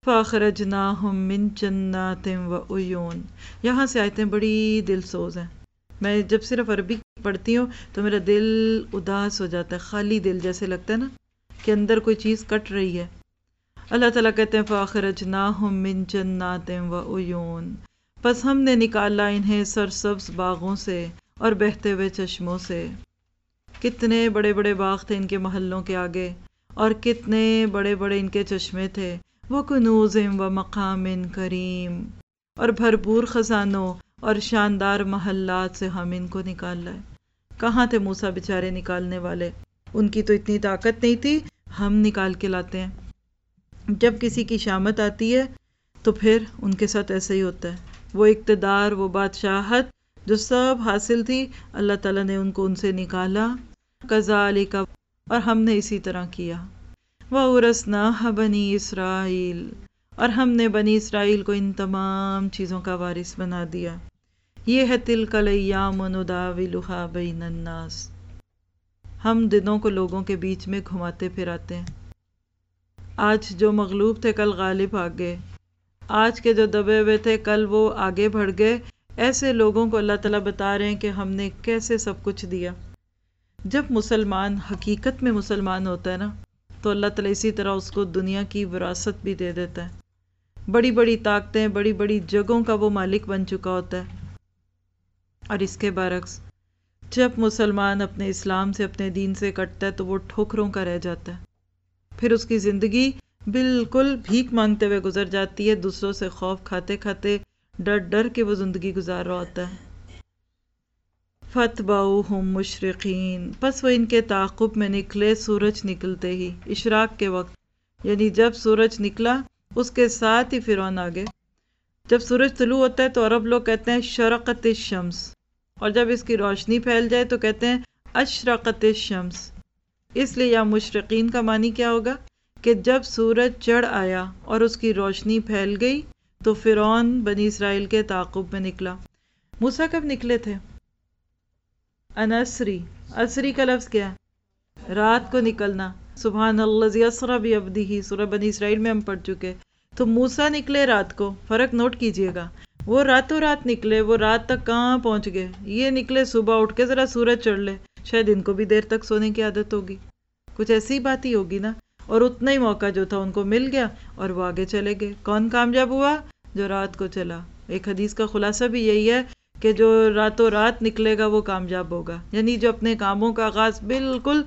فَأَخْرَجْنَاهُمْ مِنْ جَنَّاتٍ وَعُيُونٍ۔ یہاں سے آیتیں بڑی دل سوز ہیں۔ میں جب صرف عربی پڑھتی ہوں تو میرا دل اداس ہو جاتا ہے، خالی دل جیسے لگتا ہے نا کہ اندر کوئی چیز کٹ رہی ہے۔ اللہ تعالیٰ کہتے ہیں فَأَخْرَجْنَاهُمْ مِنْ جَنَّاتٍ وَعُيُونٍ، پس ہم نے نکالا انہیں سرسبز باغوں سے اور بہتے ہوئے چشموں سے۔ کتنے بڑے بڑے باغ تھے ان کے محلوں کے آگے، اور کتنے بڑے بڑے ان کے چشمے تھے۔ وَكُنُوزٍ وَمَقَامٍ كَرِيمٍ، اور بھرپور خزانوں اور شاندار محلات سے ہم ان کو نکال لائے۔ کہاں تھے موسیٰ بیچارے نکالنے والے؟ ان کی تو اتنی طاقت نہیں تھی، ہم نکال کے لاتے ہیں۔ جب کسی کی شامت آتی ہے تو پھر ان کے ساتھ ایسا ہی ہوتا ہے۔ وہ اقتدار، وہ بادشاہت جو سب حاصل تھی، اللہ تعالیٰ نے ان کو ان سے نکالا۔ کذالک، اور ہم نے اسی طرح کیا۔ وَأَوْرَثْنَاهَا بَنِي اسرائیل، اور ہم نے بنی اسرائیل کو ان تمام چیزوں کا وارث بنا دیا۔ یہ ہے تِلْکَ الْأَیَّامُ نُدَاوِلُهَا بَیْنَ النَّاسِ، ہم دنوں کو لوگوں کے بیچ میں گھماتے پھراتے ہیں۔ آج جو مغلوب تھے کل غالب آ گئے، آج کے جو دبے ہوئے تھے کل وہ آگے بڑھ گئے۔ ایسے لوگوں کو اللہ تعالیٰ بتا رہے ہیں کہ ہم نے کیسے سب کچھ دیا۔ جب مسلمان حقیقت میں مسلمان ہوتا ہے نا تو اللہ تعالیٰ اسی طرح اس کو دنیا کی وراثت بھی دے دیتا ہے۔ بڑی بڑی طاقتیں، بڑی بڑی جگہوں کا وہ مالک بن چکا ہوتا ہے۔ اور اس کے برعکس جب مسلمان اپنے اسلام سے، اپنے دین سے کٹتا ہے تو وہ ٹھوکروں کا رہ جاتا ہے۔ پھر اس کی زندگی بالکل بھیک مانگتے ہوئے گزر جاتی ہے، دوسروں سے خوف کھاتے کھاتے، ڈر ڈر کے وہ زندگی گزار رہا ہوتا ہے۔ فَاتْبَعُوهُمْ مُشْرِقِينَ، پس وہ ان کے تعاقب میں نکلے سورج نکلتے ہی، اشراق کے وقت، یعنی جب سورج نکلا اس کے ساتھ ہی فرعون آ گئے۔ جب سورج طلوع ہوتا ہے تو عرب لوگ کہتے ہیں شرقت الشمس، اور جب اس کی روشنی پھیل جائے تو کہتے ہیں اشرقت الشمس۔ اس لیے یہاں مشرقین کا معنی کیا ہوگا کہ جب سورج چڑھ آیا اور اس کی روشنی پھیل گئی تو فرعون بنی اسرائیل کے تعاقب میں نکلا۔ موسیٰ کب نکلے تھے؟ انسری، اسری کا لفظ کیا ہے؟ رات کو نکلنا۔ سبحان الذی اسری بعبدہ، سورہ بنی اسرائیل میں ہم پڑھ چکے۔ تو موسیٰ نکلے رات کو، فرق نوٹ کیجئے گا۔ وہ راتوں رات نکلے، وہ رات تک کہاں پہنچ گئے؟ یہ نکلے صبح اٹھ کے ذرا سورج چڑھ لے، شاید ان کو بھی دیر تک سونے کی عادت ہوگی، کچھ ایسی بات ہی ہوگی نا۔ اور اتنا ہی موقع جو تھا ان کو مل گیا اور وہ آگے چلے گئے۔ کون کامیاب ہوا؟ جو رات کو چلا۔ ایک حدیث کا خلاصہ بھی یہی ہے کہ جو راتوں رات نکلے گا وہ کامیاب ہوگا، یعنی جو اپنے کاموں کا آغاز بالکل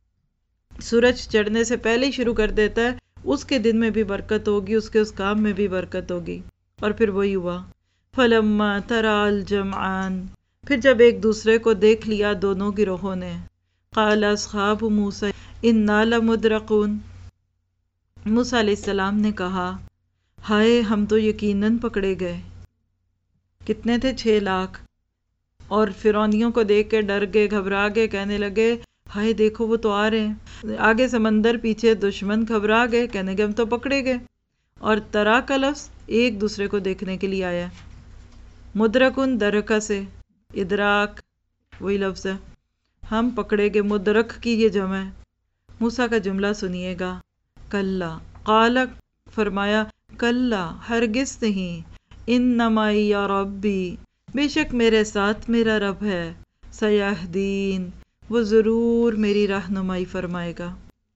سورج چڑھنے سے پہلے ہی شروع کر دیتا ہے، اس کے دن میں بھی برکت ہوگی، اس کے اس کام میں بھی برکت ہوگی۔ اور پھر وہی ہوا۔ فَلَمَّا تَرَى الْجَمْعَانِ، پھر جب ایک دوسرے کو دیکھ لیا دونوں گروہوں نے، قَالَ أَصْحَابُ مُوسَىٰ إِنَّا لَمُدْرَكُونَ، موسیٰ علیہ السلام نے کہا ہائے ہم تو یقیناً پکڑے گئے۔ کتنے تھے؟ 6 لاکھ۔ اور فرعونیوں کو دیکھ کے ڈر گئے، گھبرا گئے، کہنے لگے ہائے دیکھو وہ تو آ رہے ہیں۔ آگے سمندر، پیچھے دشمن، گھبرا گئے، کہنے لگے ہم تو پکڑے گئے۔ اور ترا کا لفظ ایک دوسرے کو دیکھنے کے لیے آیا۔ مدرکن درکہ سے، ادراک وہی لفظ ہے، ہم پکڑے گئے، مدرک کی یہ جمع ہے۔ موسیٰ کا جملہ سنیے گا، کلا، قال فرمایا کلا ہرگز نہیں، انما یا ربی بے شک میرے ساتھ میرا رب ہے، سیہدین وہ ضرور میری رہنمائی فرمائے گا۔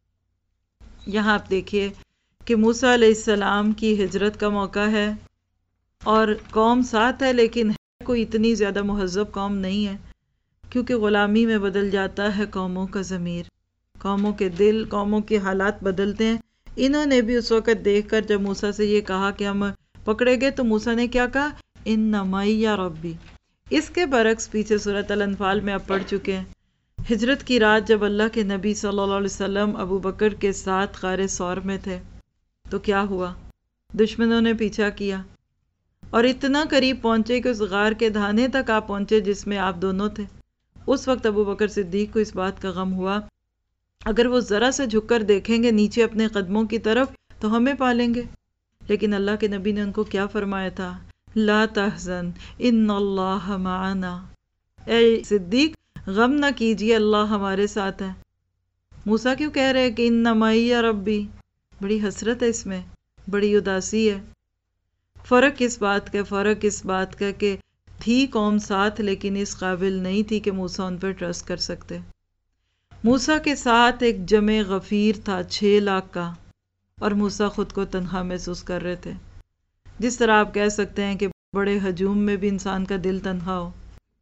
یہاں آپ دیکھیے کہ موسیٰ علیہ السلام کی ہجرت کا موقع ہے اور قوم ساتھ ہے، لیکن کوئی اتنی زیادہ مہذب قوم نہیں ہے، کیونکہ غلامی میں بدل جاتا ہے قوموں کا ضمیر، قوموں کے دل، قوموں کے حالات بدلتے ہیں۔ انہوں نے بھی اس وقت دیکھ کر جب موسیٰ سے یہ کہا کہ ہم پکڑے گئے تو موسیٰ نے کیا کہا؟ انما یا ربی۔ اس کے برعکس پیچھے سورۃ الانفال میں آپ پڑھ چکے ہیں، ہجرت کی رات جب اللہ کے نبی صلی اللہ علیہ وسلم ابو بکر کے ساتھ غار ثور میں تھے تو کیا ہوا؟ دشمنوں نے پیچھا کیا اور اتنا قریب پہنچے کہ اس غار کے دھانے تک آپ پہنچے جس میں آپ دونوں تھے۔ اس وقت ابو بکر صدیق کو اس بات کا غم ہوا اگر وہ ذرا سے جھک کر دیکھیں گے نیچے اپنے قدموں کی طرف تو ہمیں پالیں گے، لیکن اللہ کے نبی نے ان کو کیا فرمایا تھا؟ لا تحزن ان اللہ معنا، اے صدیق غم نہ کیجیے، اللہ ہمارے ساتھ ہے۔ موسیٰ کیوں کہہ رہے کہ انما یا ربی؟ بڑی حسرت ہے اس میں، بڑی اداسی ہے۔ فرق اس بات کا کہ تھی قوم ساتھ لیکن اس قابل نہیں تھی کہ موسیٰ ان پر ٹرسٹ کر سکتے۔ موسیٰ کے ساتھ ایک جمع غفیر تھا 6 لاکھ کا، اور موسیٰ خود کو تنہا محسوس کر رہے تھے، جس طرح آپ کہہ سکتے ہیں کہ بڑے ہجوم میں بھی انسان کا دل تنہا ہو۔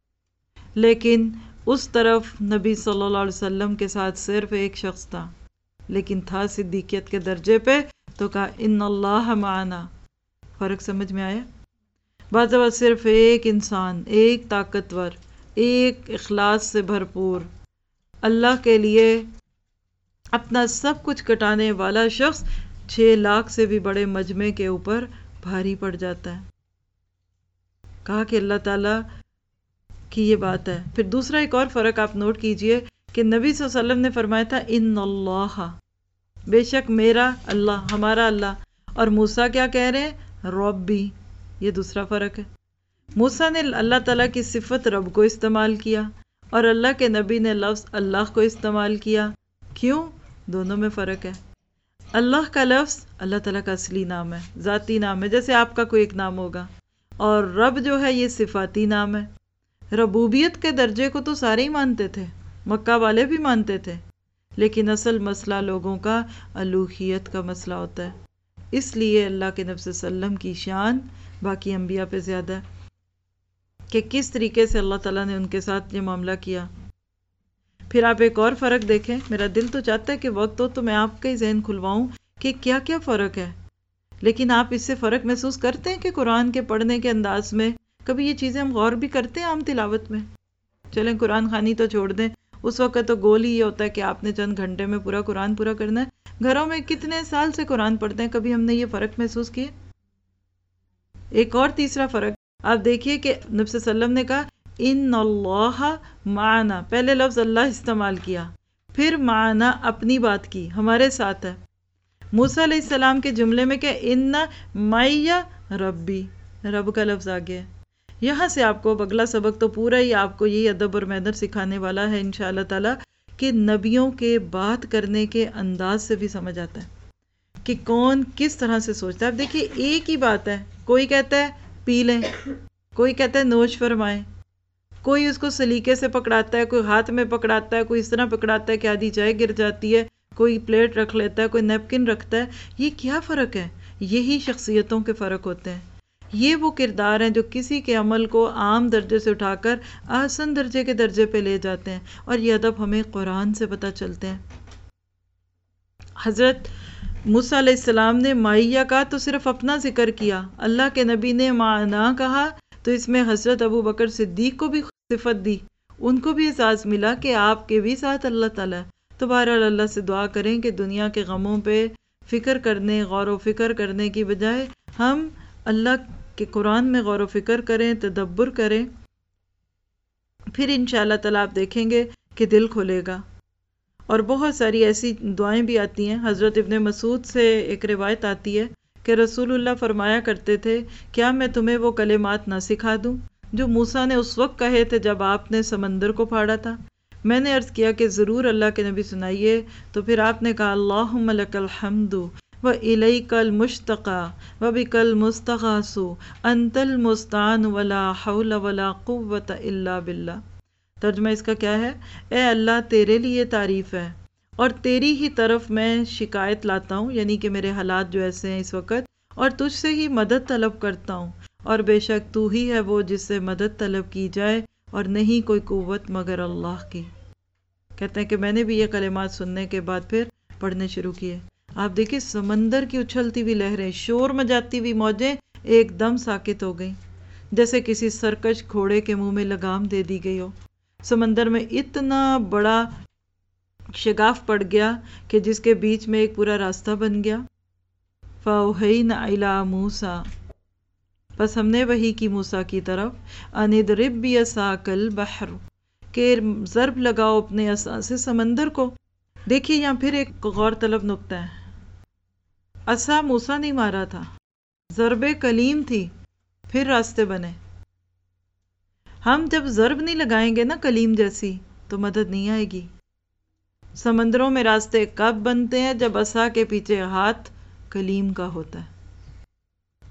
لیکن اس طرف نبی صلی اللہ علیہ وسلم کے ساتھ صرف ایک شخص تھا، لیکن تھا صدیقیت کے درجے پہ، تو کہا ان اللہ معنا۔ فرق سمجھ میں آیا؟ بعض اوقات صرف ایک انسان، ایک طاقتور، ایک اخلاص سے بھرپور، اللہ کے لیے اپنا سب کچھ کٹانے والا شخص 6 لاکھ سے بھی بڑے مجمع کے اوپر بھاری پڑ جاتا ہے۔ کہا کہ اللہ تعالیٰ کی یہ بات ہے۔ پھر دوسرا ایک اور فرق آپ نوٹ کیجئے کہ نبی صلی اللہ علیہ وسلم نے فرمایا تھا ان اللہ، بے شک میرا اللہ، ہمارا اللہ، اور موسیٰ کیا کہہ رہے ہیں؟ ربی۔ یہ دوسرا فرق ہے۔ موسیٰ نے اللہ تعالیٰ کی صفت رب کو استعمال کیا، اور اللہ کے نبی نے لفظ اللہ کو استعمال کیا۔ کیوں؟ دونوں میں فرق ہے۔ اللہ کا لفظ اللہ تعالیٰ کا اصلی نام ہے، ذاتی نام ہے، جیسے آپ کا کوئی ایک نام ہوگا، اور رب جو ہے یہ صفاتی نام ہے۔ ربوبیت کے درجے کو تو سارے ہی مانتے تھے، مکہ والے بھی مانتے تھے، لیکن اصل مسئلہ لوگوں کا الوہیت کا مسئلہ ہوتا ہے۔ اس لیے اللہ کے نبی صلی اللہ علیہ وسلم کی شان باقی انبیاء پہ زیادہ ہے کہ کس طریقے سے اللہ تعالیٰ نے ان کے ساتھ یہ معاملہ کیا۔ پھر آپ ایک اور فرق دیکھیں، میرا دل تو چاہتا ہے کہ وقت ہو تو میں آپ کا ہی ذہن کھلواؤں کہ کیا کیا فرق ہے، لیکن آپ اس سے فرق محسوس کرتے ہیں کہ قرآن کے پڑھنے کے انداز میں کبھی یہ چیزیں ہم غور بھی کرتے ہیں عام تلاوت میں؟ چلیں قرآن خوانی تو چھوڑ دیں، اس وقت تو گول ہی یہ ہوتا ہے کہ آپ نے چند گھنٹے میں پورا قرآن پورا کرنا ہے۔ گھروں میں کتنے سال سے قرآن پڑھتے ہیں، کبھی ہم نے یہ فرق محسوس کیے؟ ایک اور تیسرا فرق آپ دیکھیے کہ نبی صلی اللہ علیہ وسلم نے کہا ان اللہ معنا، پہلے لفظ اللہ استعمال کیا، پھر معنا اپنی بات کی، ہمارے ساتھ ہے۔ موسیٰ علیہ السلام کے جملے میں کہ ان معی ربی، رب کا لفظ آ گیا۔ یہاں سے آپ کو اگلا سبق تو پورا ہی آپ کو یہی ادب اور مینر سکھانے والا ہے انشاءاللہ تعالی، کہ نبیوں کے بات کرنے کے انداز سے بھی سمجھ آتا ہے کہ کون کس طرح سے سوچتا ہے۔ اب دیکھیے ایک ہی بات ہے، کوئی کہتا ہے پی لیں، کوئی کہتا ہے نوش فرمائیں، کوئی اس کو سلیقے سے پکڑاتا ہے، کوئی ہاتھ میں پکڑاتا ہے، کوئی اس طرح پکڑاتا ہے کہ آدھی چائے گر جاتی ہے، کوئی پلیٹ رکھ لیتا ہے، کوئی نیپکن رکھتا ہے۔ یہ کیا فرق ہے؟ یہی شخصیتوں کے فرق ہوتے ہیں۔ یہ وہ کردار ہیں جو کسی کے عمل کو عام درجے سے اٹھا کر آسن درجے کے درجے پہ لے جاتے ہیں، اور یہ ادب ہمیں قرآن سے پتہ چلتے ہیں۔ حضرت موسیٰ علیہ السلام نے معیہ کہا تو صرف اپنا ذکر کیا، اللہ کے نبی نے معنا کہا تو اس میں حضرت ابو بکر صدیق کو بھی صفت دی، ان کو بھی احساس ملا کہ آپ کے بھی ساتھ اللہ تعالیٰ ہے۔ تو بہرحال اللہ سے دعا کریں کہ دنیا کے غموں پہ فکر کرنے، غور و فکر کرنے کی بجائے ہم اللہ کے قرآن میں غور و فکر کریں، تدبر کریں، پھر انشاءاللہ تعالیٰ آپ دیکھیں گے کہ دل کھلے گا۔ اور بہت ساری ایسی دعائیں بھی آتی ہیں۔ حضرت ابن مسعود سے ایک روایت آتی ہے کہ رسول اللہ فرمایا کرتے تھے کیا میں تمہیں وہ کلمات نہ سکھا دوں جو موسیٰ نے اس وقت کہے تھے جب آپ نے سمندر کو پھاڑا تھا؟ میں نے عرض کیا کہ ضرور اللہ کے نبی سنائیے، تو پھر آپ نے کہا اللہم لک الحمد وإلیک المشتقى وبک المستغاث انت المستعان ولا حول ولا قوة الا باللہ۔ ترجمہ اس کا کیا ہے؟ اے اللہ تیرے لیے تعریف ہے اور تیری ہی طرف میں شکایت لاتا ہوں، یعنی کہ میرے حالات جو ایسے ہیں اس وقت، اور تجھ سے ہی مدد طلب کرتا ہوں، اور بے شک تو ہی ہے وہ جس سے مدد طلب کی جائے اور نہیں کوئی قوت مگر اللہ کی۔ کہتے ہیں کہ میں نے بھی یہ کلمات سننے کے بعد پھر پڑھنے شروع کیے۔ آپ دیکھیں سمندر کی اچھلتی ہوئی لہریں، شور مچاتی ہوئی موجیں ایک دم ساکت ہو گئیں، جیسے کسی سرکش گھوڑے کے منہ میں لگام دے دی گئی ہو۔ سمندر میں اتنا بڑا شگاف پڑ گیا کہ جس کے بیچ میں ایک پورا راستہ بن گیا۔ فَأَوْحَيْنَا إِلَىٰ مُوسَىٰ، بس ہم نے وحی کی موسیٰ کی طرف، أَنِ اضْرِب بِعَصَاكَ الْبَحْرَ، کہ ضرب لگاؤ اپنے عصا سے سمندر کو۔ دیکھیے یہاں پھر ایک غور طلب نکتہ ہے، عصا موسیٰ نہیں مارا تھا، ضرب کلیم تھی، پھر راستے بنے۔ ہم جب ضرب نہیں لگائیں گے نا کلیم جیسی تو مدد نہیں آئے گی۔ سمندروں میں راستے کب بنتے ہیں؟ جب عصا کے پیچھے ہاتھ کلیم کا ہوتا ہے۔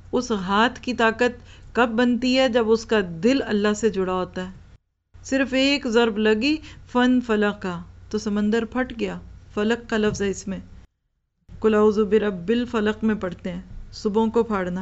اس ہاتھ کی طاقت کب بنتی ہے؟ جب اس کا دل اللہ سے جڑا ہوتا ہے. صرف ایک ضرب لگی، فن فلق کا، تو سمندر پھٹ گیا. فلق کا لفظ ہے اس میں. قل اعوذ برب الفلق میں پڑھتے ہیں، صبحوں کو پھاڑنا.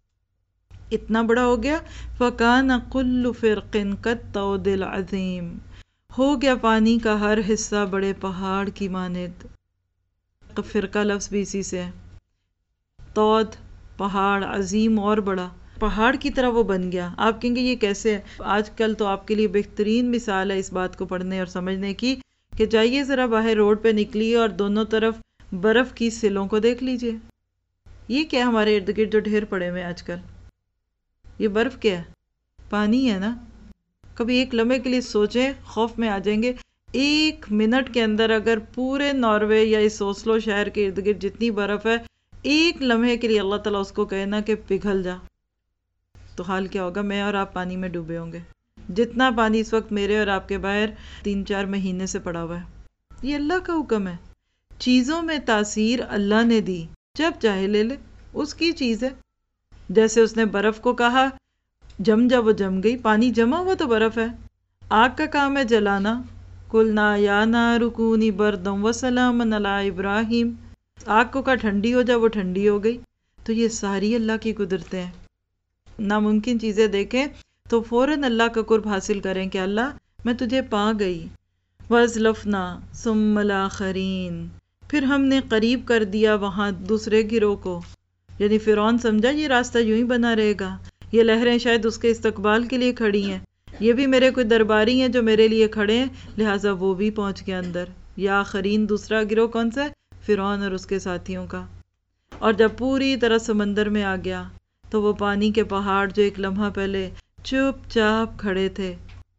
اتنا بڑا ہو گیا. فَكَانَ كُلُّ فِرْقٍ كَالطَّوْدِ الْعَظِيمِ، ہو گیا پانی کا ہر حصہ بڑے پہاڑ کی مانند. فرقہ لفظ بھی اسی سے ہے. طود پہاڑ، عظیم اور بڑا، پہاڑ کی طرح وہ بن گیا. آپ کہیں گے یہ کیسے ہے؟ آج کل تو آپ کے لیے بہترین مثال ہے اس بات کو پڑھنے اور سمجھنے کی کہ جائیے ذرا باہر روڈ پہ نکلیے اور دونوں طرف برف کی سلوں کو دیکھ لیجئے. یہ کیا ہمارے ارد گرد جو ڈھیر پڑے ہوئے آج کل؟ یہ برف کیا ہے؟ پانی ہے نا. کبھی ایک لمحے کے لیے سوچیں، خوف میں آ جائیں گے. ایک منٹ کے اندر اگر پورے ناروے یا اس اوسلو شہر کے ارد گرد جتنی برف ہے، ایک لمحے کے لیے اللہ تعالیٰ اس کو کہے نا کہ پگھل جا، تو حال کیا ہوگا؟ میں اور آپ پانی میں ڈوبے ہوں گے. جتنا پانی اس وقت میرے اور آپ کے باہر 3-4 مہینے سے پڑا ہوا ہے. یہ اللہ کا حکم ہے. چیزوں میں تاثیر اللہ نے دی، جب چاہے لے لے، اس کی چیز ہے. جیسے اس نے برف کو کہا جم جا، وہ جم گئی. پانی جمع ہوا تو برف ہے. آگ کا کام ہے جلانا. قلنا یا نار کونی بردا وسلاما علی ابراہیم، آگ کو کہا ٹھنڈی ہو جا، وہ ٹھنڈی ہو گئی. تو یہ ساری اللہ کی قدرتیں ہیں. ناممکن چیزیں دیکھیں تو فوراً اللہ کا قرب حاصل کریں کہ اللہ میں تجھے پا گئی. وَأَزْلَفْنَا ثُمَّ الْآخَرِينَ، پھر ہم نے قریب کر دیا وہاں دوسرے گروہ کو. یعنی فرعون سمجھا یہ راستہ یوں ہی بنا رہے گا، یہ لہریں شاید اس کے استقبال کے لیے کھڑی ہیں، یہ بھی میرے کوئی درباری ہیں جو میرے لیے کھڑے ہیں، لہٰذا وہ بھی پہنچ گیا اندر. یا آخرین دوسرا گروہ کون سا ہے؟ فرعون اور اس کے ساتھیوں کا. اور جب پوری طرح سمندر میں آ گیا تو وہ پانی کے پہاڑ جو ایک لمحہ پہلے چپ چاپ کھڑے تھے،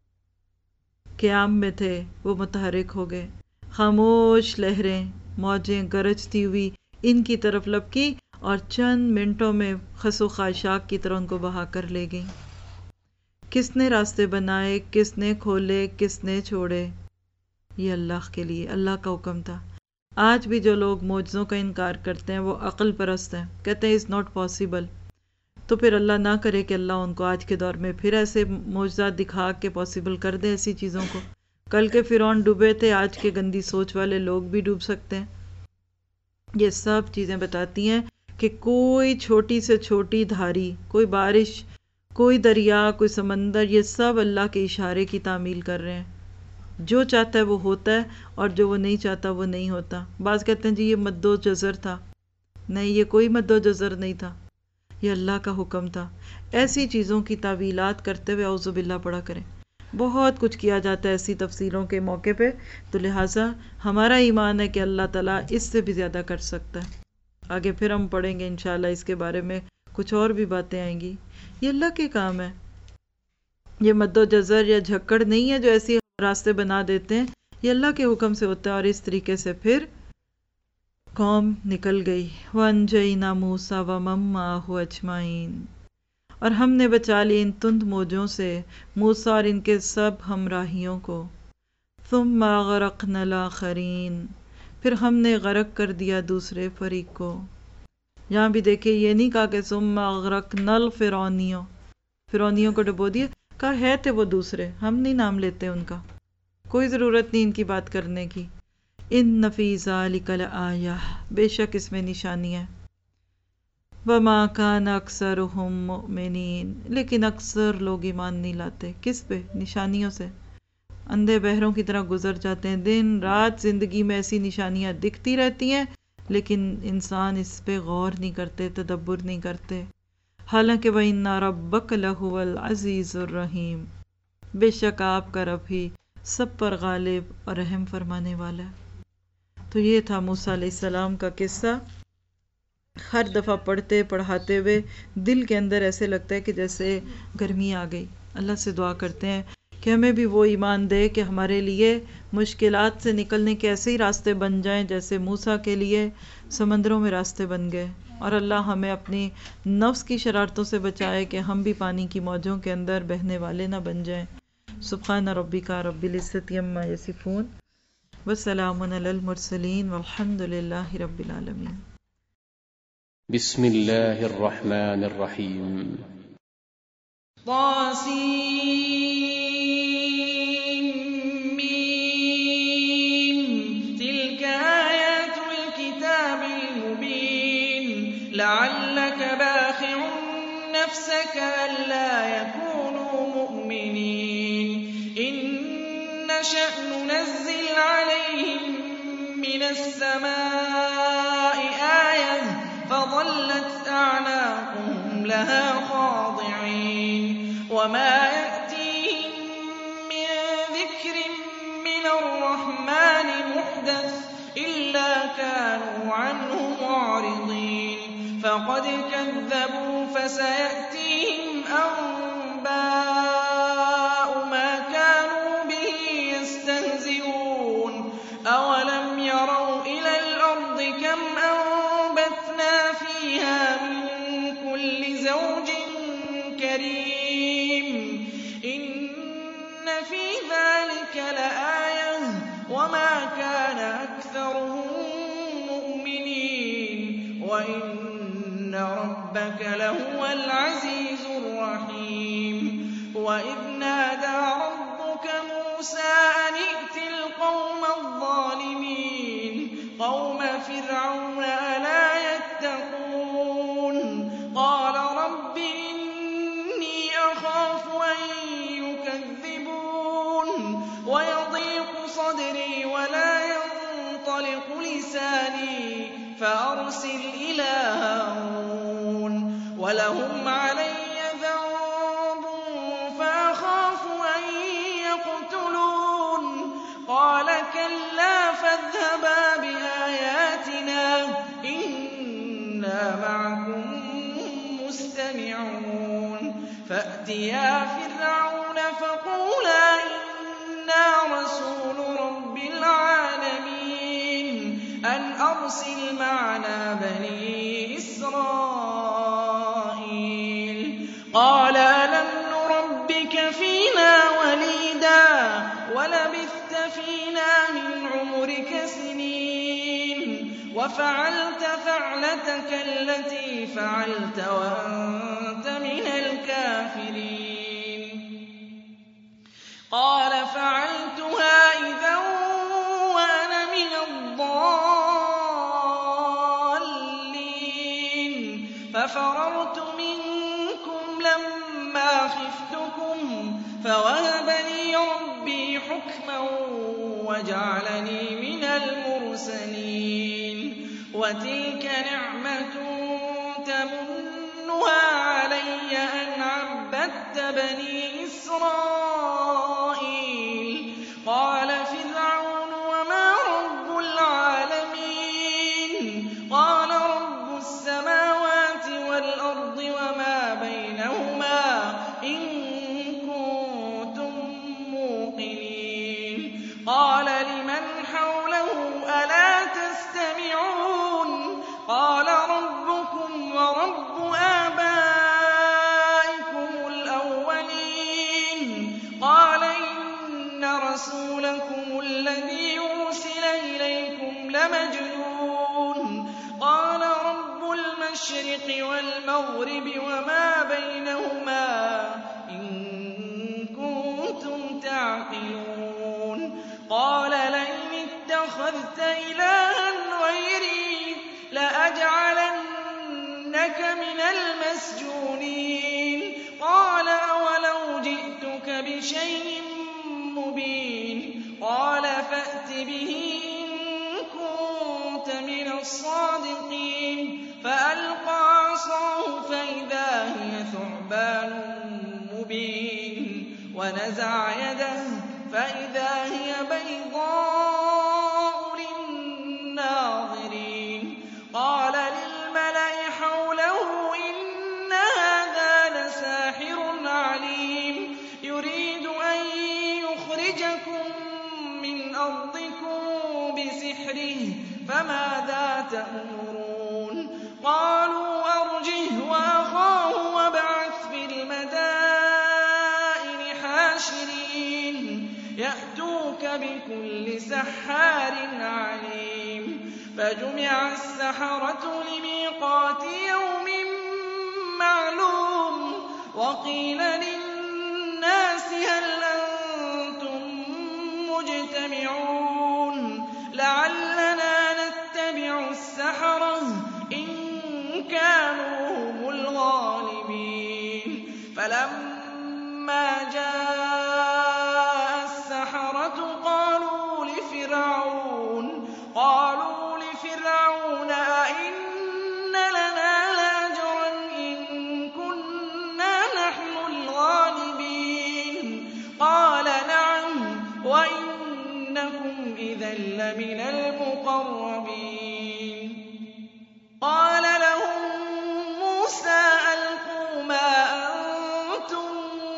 قیام میں تھے، وہ متحرک ہو گئے. خاموش لہریں، موجیں گرجتی ہوئی ان کی طرف لپکی اور چند منٹوں میں خس و خاشاک کی طرح ان کو بہا کر لے گئیں. کس نے راستے بنائے، کس نے کھولے، کس نے چھوڑے؟ یہ اللہ کے لیے، اللہ کا حکم تھا. آج بھی جو لوگ معجزوں کا انکار کرتے ہیں وہ عقل پرست ہیں، کہتے ہیں it's not possible. تو پھر اللہ نہ کرے کہ اللہ ان کو آج کے دور میں پھر ایسے معجزات دکھا کے پاسبل کر دے ایسی چیزوں کو. کل کے فرعون ڈوبے تھے، آج کے گندی سوچ والے لوگ بھی ڈوب سکتے ہیں. یہ سب چیزیں بتاتی ہیں کہ کوئی چھوٹی سے چھوٹی دھاری، کوئی بارش، کوئی دریا، کوئی سمندر، یہ سب اللہ کے اشارے کی تعمیل کر رہے ہیں. جو چاہتا ہے وہ ہوتا ہے اور جو وہ نہیں چاہتا وہ نہیں ہوتا. بعض کہتے ہیں جی یہ مد و جزر تھا. نہیں، یہ کوئی مد و جزر نہیں تھا، یہ اللہ کا حکم تھا. ایسی چیزوں کی تعویلات کرتے ہوئے اعوذ باللہ پڑھا کریں. بہت کچھ کیا جاتا ہے ایسی تفسیروں کے موقع پہ، تو لہٰذا ہمارا ایمان ہے کہ اللہ تعالیٰ اس سے بھی زیادہ کر سکتا ہے. آگے پھر ہم پڑھیں گے انشاءاللہ اس کے بارے میں کچھ اور بھی باتیں آئیں گی. یہ اللہ کے کام ہے. یہ مد و جزر یا جھکڑ نہیں ہے جو ایسی راستے بنا دیتے ہیں، یہ اللہ کے حکم سے ہوتا ہے. اور اس طریقے سے پھر قوم نکل گئی. وَأَنْجَيْنَا مُوسَىٰ وَمَن مَّعَهُ أَجْمَعِينَ، اور ہم نے بچا لی ان تند موجوں سے موسیٰ اور ان کے سب ہمراہیوں کو. ثُمَّ أَغْرَقْنَا الْآخَرِينَ، پھر ہم نے غرق کر دیا دوسرے فریق کو. یہاں بھی دیکھیں یہ نہیں کہا کہ ثُمَّ أَغْرَقْنَا الْفِرْعَوْنِيَّ، فرعونیوں کو ڈبو دیا، کہا ہے تھے وہ دوسرے، ہم نہیں نام لیتے ان کا، کوئی ضرورت نہیں ان کی بات کرنے کی. إِنَّ فِي ذَلِكَ لَآیَةً، بے شک اس میں نشانی ہے. وَمَا كَانَ أَكْثَرُهُم مُؤْمِنِينَ، لیکن اکثر لوگ ایمان نہیں لاتے. کس پہ؟ نشانیوں سے. اندھے بہروں کی طرح گزر جاتے ہیں. دن رات زندگی میں ایسی نشانیاں دکھتی رہتی ہیں لیکن انسان اس پہ غور نہیں کرتے، تدبر نہیں کرتے. حالانکہ وَإِنَّ رَبَّكَ لَهُوَ الْعَزِيزُ الرَّحِيمُ، بے شک آپ کا رب ہی سب پر غالب اور رحم فرمانے والا ہے. تو یہ تھا موسیٰ علیہ السلام کا قصہ. ہر دفعہ پڑھتے پڑھاتے ہوئے دل کے اندر ایسے لگتا ہے کہ جیسے گرمی آ گئی. اللہ سے دعا کرتے ہیں کہ ہمیں بھی وہ ایمان دے کہ ہمارے لیے مشکلات سے نکلنے کے ایسے ہی راستے بن جائیں جیسے موسیٰ کے لیے سمندروں میں راستے بن گئے. اور اللہ ہمیں اپنی نفس کی شرارتوں سے بچائے کہ ہم بھی پانی کی موجوں کے اندر بہنے والے نہ بن جائیں. سبحان ربک رب العزت عما یصفون وسلام علی المرسلین والحمد للہ رب العالمین. بسم الله الرحمن الرحيم. طاسيم تلك آيات الكتاب المبين لعلك باخع نفسك ألا يكونوا مؤمنين إن نشأ ننزل عليهم من السماء آية فظلت أعناقهم لها خاضعين وما يأتيهم من ذكر من الرحمن محدث إلا كانوا عنه معرضين فقد كذبوا فسيأتيهم أنباء ما كانوا به يستهزئون أولم يروا إلى الأرض كم أنبتنا فيها من كل زوج كريم إن في ذلك لآية وما كان أكثرهم مؤمنين وإن ربك لهو العزيز الرحيم وإذ نادى ربك موسى أن ائت القوم الظالمين قوم فرعون ألا يتقون قال رب إني أخاف أن يكذبون ويضيق صدري ولا ينطلق لساني فأرسل إلى هارون ولهم علي ذنب فأخاف أن يقتلون قال كلا فاذهبا بآياتنا إنا معكم مستمعون فأتيا فرعون فقولا إنا رسول رب العالمين أن أرسل معنا بني إسرائيل قال ألم نربك فينا وليدا ولبثت فينا من عمرك سنين وفعلت فعلتك التي فعلت وأنت من الكافرين قال فعلتها إذا وأنا من الضالين ففررت منكم لما خفتكم فوهب لي ربي حكما وجعلني من المرسلين وتلك نعمة تمنها علي أن عبدت بني إسرائيل قال فرعون وما رب العالمين قال رب السماوات والأرض وما بينهما إن كنتم موقنين قال لمن حوله ألا تستمعون قال ربكم ورب آبائكم الأولين قال إن رسولكم الذي أرسل إليكم لمجنون قال رب المشرق والمغرب وما بينهما إن كنتم تعقلون قال لئن اتخذت إلها غيري لأجعلنك من المسجونين قال أولو جئتك بشيء مبين قال فأت به إن كنت من الصادقين فألقى عصاه فإذا هي ثعبان مبين ونزع يده فإذا هي بيضاء للناظرين قال للملأ حوله إن هذا لساحر عليم يريد أن يخرجكم من أرضكم بسحره فماذا تأمرون قالوا أرجه وأخاه وابعث في المدائن حاشرين يأتوك بكل سحار عليم فجمع السحرة لميقات يوم معلوم وقيل للناس هل أنتم مجتمعون لعلنا نتبع السحرة إن كانوا هم الغالبين فلما جاء السحرة قالوا لفرعون أئن لنا لأجرا إن كنا نحن الغالبين قال نعم وإنكم إذا لمن المقربين قال لهم موسى ألقوا ما أنتم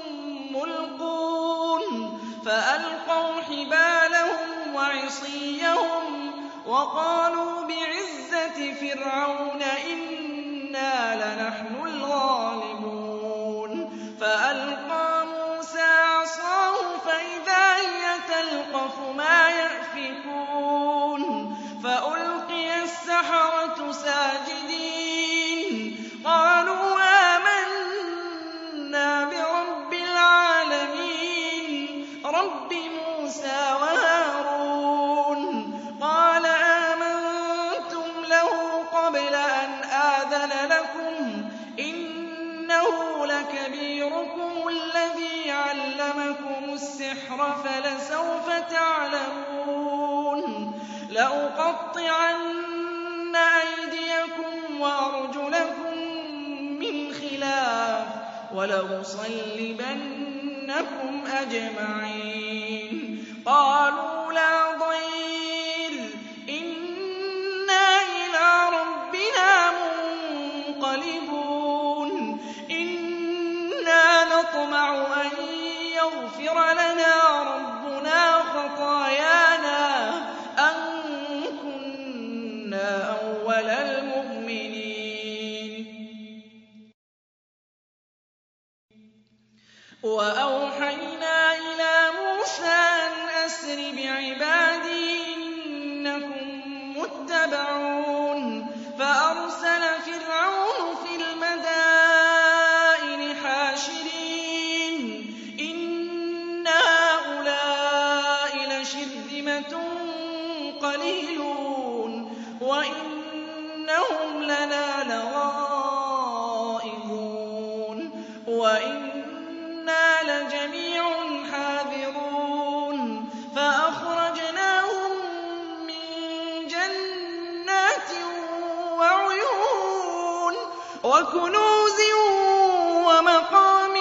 ملقون فألقوا حبالهم وعصيهم وقالوا بعزة فرعون إنا لنحن الغالبون فألقى موسى عصاه فإذا هي تلقف ما يأفكون فألقي السحرة ساجدين قالوا آمنا برب العالمين رب موسى وهارون قال آمنتم له قبل أن آذن لكم إنه لكبيركم الذي علمكم السحر فلسوف تعلمون لأقطعن أيديكم وأرجلكم من خلاف ولأصلبنكم أجمعين قالوا لا ضير إنا إلى ربنا منقلبون إنا نطمع أن يغفر لنا ربنا خطايانا أن كنا أول المؤمنين وأوحينا إلى موسى أن أسر بعبادي إنكم متبعون فأرسل فرعون في المدائن حاشرين إن هؤلاء لشرذمة قليلون وإنهم لنا لغائظون وإنا لجميع حاذرون فأخرجناهم من جنات وعيون وكنوز ومقام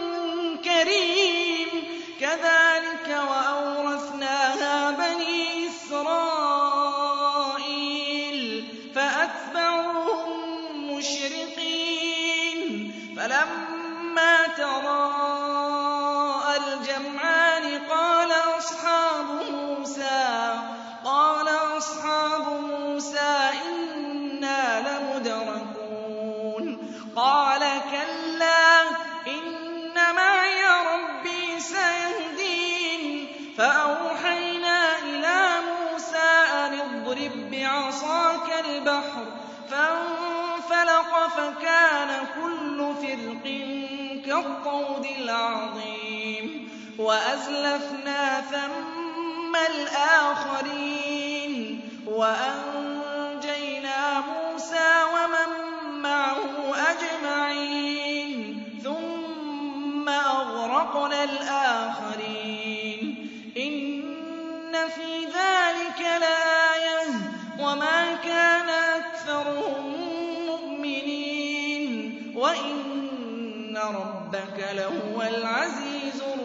كريم كذلك وأورثناها بني إسرائيل فأتبعوهم مشرقين فلما تراءى الجمعان قال أصحاب موسى إنا لمدركون قال كلا إن معي ربي سيهدين فأوحينا إلى موسى أن اضرب بعصاك البحر فانفلق فكان كل فرق كالطود العظيم وأزلفنا ثم الآخرين وأنجينا موسى ومن معه أجمعين ثم أغرقنا الآخرين إن في ذلك لآية وما كان أكثرهم مؤمنين وإن ربك لهو العزيز الرحيم